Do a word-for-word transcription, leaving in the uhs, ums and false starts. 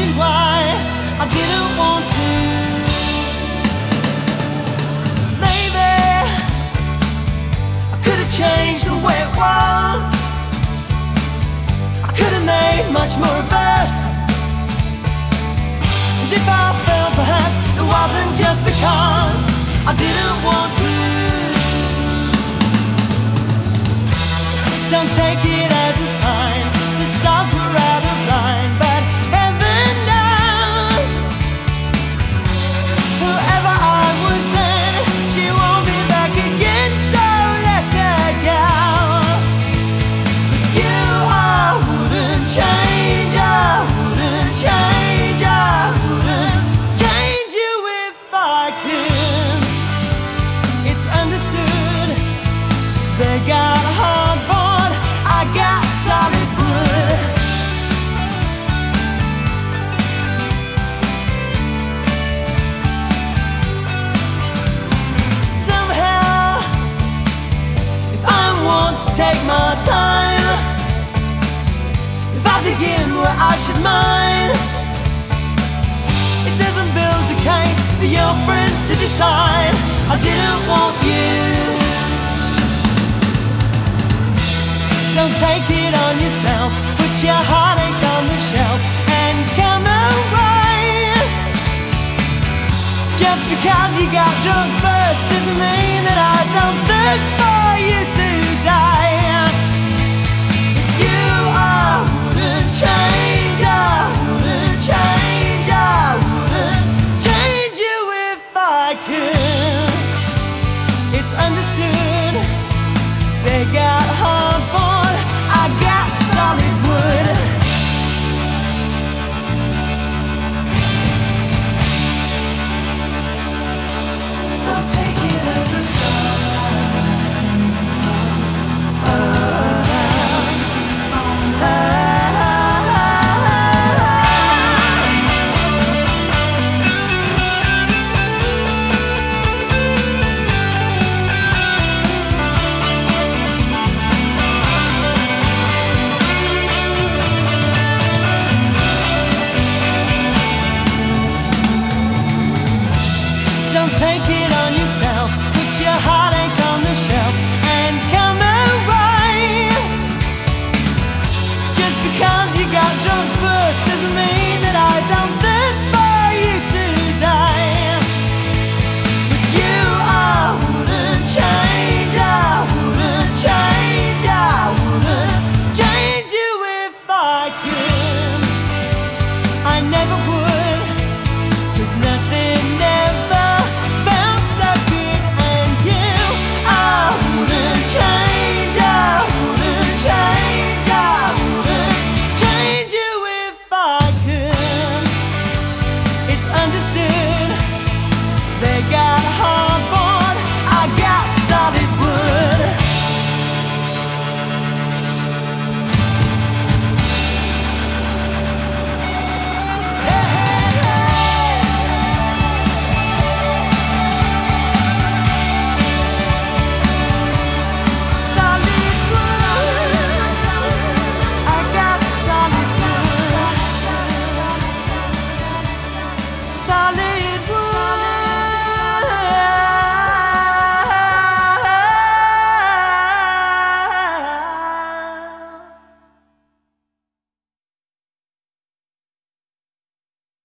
asking why I didn't want to. Maybe I could have changed the way it was. I could have made much more of us. And if I felt perhaps it wasn't just because I didn't want to. Don't take it as a sign the stars were out of line, but heaven knows whoever I was then, she won't be back again, so let her go. But you, I wouldn't change, I wouldn't change, I wouldn't change you if I could. It's understood they got hardboard, I got solid wood. Somehow, if I want to take my time, if I begin where I should mind, it doesn't build a case for your friends to decide I didn't want you. Don't take it on yourself, put your heartache on the shelf and come away. Just because you got drunk first doesn't mean that I don't thirst for you today. You, I wouldn't change, I wouldn't change, I wouldn't change you if I could. It's understood they got hard.